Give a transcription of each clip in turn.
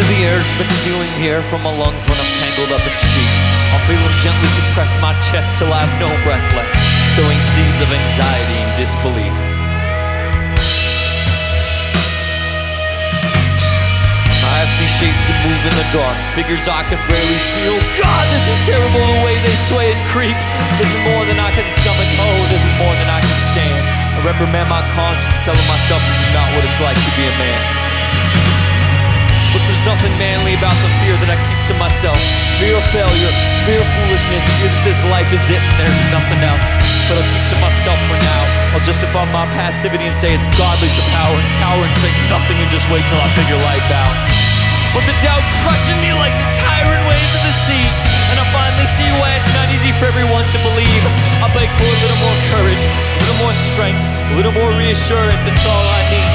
of the air's been stealing the air from my lungs when I'm tangled up in sheets. I'll feel them gently compress my chest till I have no breath left, sowing seeds of anxiety and disbelief. I see shapes that move in the dark, figures I can barely see. Oh God, this is terrible, the way they sway and creep. This is more than I can stomach, oh, this is more than I can stand. I reprimand my conscience, telling myself this is not what it's like to be a man. But there's nothing manly about the fear that I keep to myself. Fear of failure, fear of foolishness, fear that this life is it and there's nothing else. But I'll keep to myself for now. I'll justify my passivity and say it's godly somehow, and cower and say nothing and just wait till I figure life out. But the doubt crushes me like the tyrant waves of the sea, and I finally see why it's not easy for everyone to believe. I beg for a little more courage, a little more strength, a little more reassurance, it's all I need.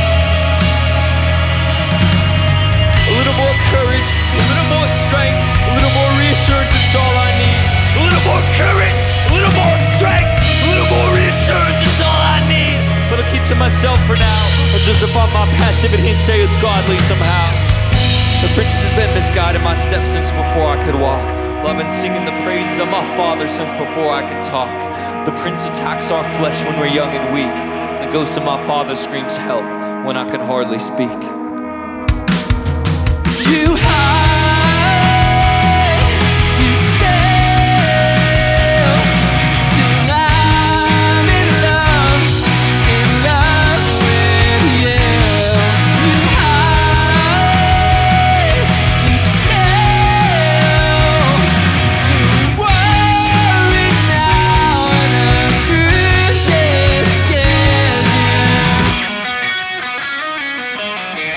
A little more courage, a little more strength, a little more reassurance, it's all I need. A little more courage, a little more strength, a little more reassurance, it's all I need. But I'll keep to myself for now, or justify my passivity and say it's godly somehow. The prince has been misguiding my steps since before I could walk. Well, I've been singing the praises of my father since before I could talk. The prince attacks our flesh when we're young and weak. The ghost of my father screams help when I can hardly speak. You hide, you sail, still I'm in love with you. You hide, you sail, you worry now, and the truth is scares you.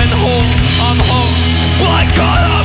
home, I'm home. By God,